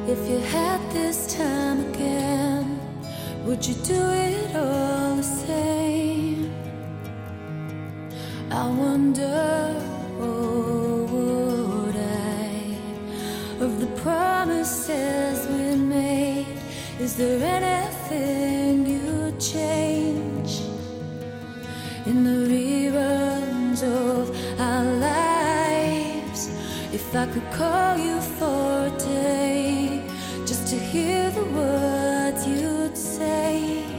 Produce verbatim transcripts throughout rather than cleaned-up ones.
If you had this time again, would you do it all the same? I wonder, oh, would I? Of the promises we made, is there anything you'd change? In the reruns of our lives, if I could call you for a day, just to hear the words you'd say,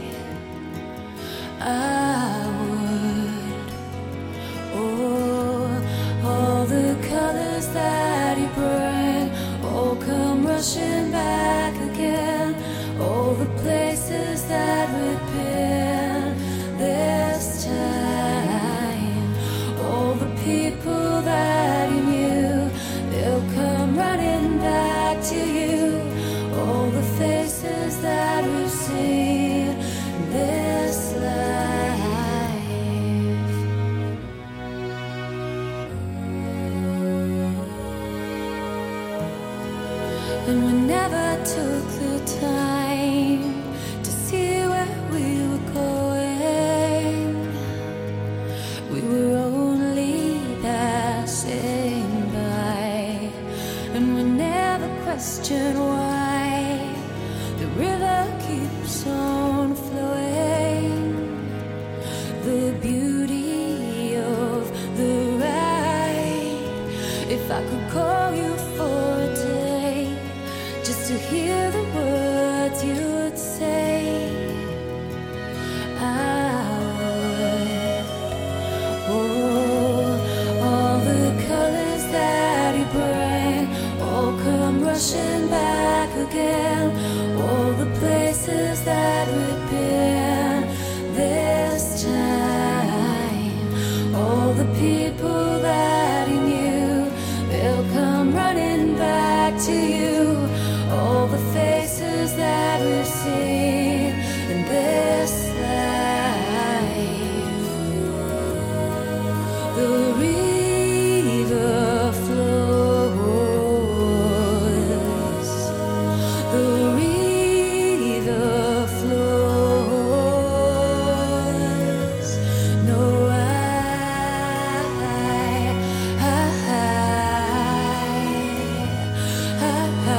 I would. Oh, all the colors that you bring, all come rushing back again. All the places that we've been this time, all the people that you knew, they'll come running back to you. All the faces that we've seen this life. And we never took the time to see where we were going. We were only passing by, and we never questioned why the river keeps on flowing. The beauty of the ride. If I could call you for a day, just to hear the words you'd say, I would. Oh, all the colors that you bring, all come rushing back again. All the places that we've been this time, all the people that you knew, they'll come running back to you. All the faces that we've seen in this life. The river flows, the river flows. No, I, I, I, I,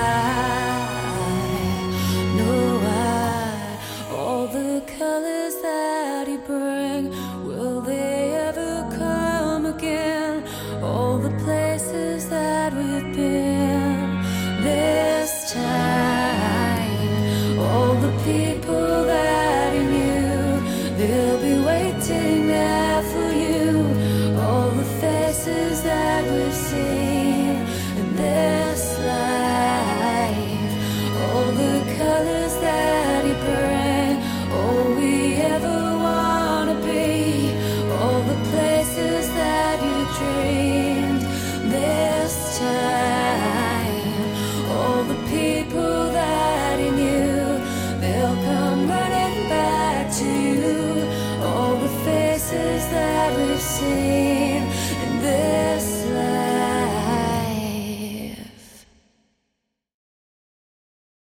no, I. All the colors that you bring, will they ever come again? All the places that we've been this time, all the people that you knew, they'll be waiting there for you. All the faces that we've seen in this life, all the colors that you bring, all we ever wanna be, all the places that you dreamed this time, all the people that you knew, they'll come running back to you. All the faces that we've seen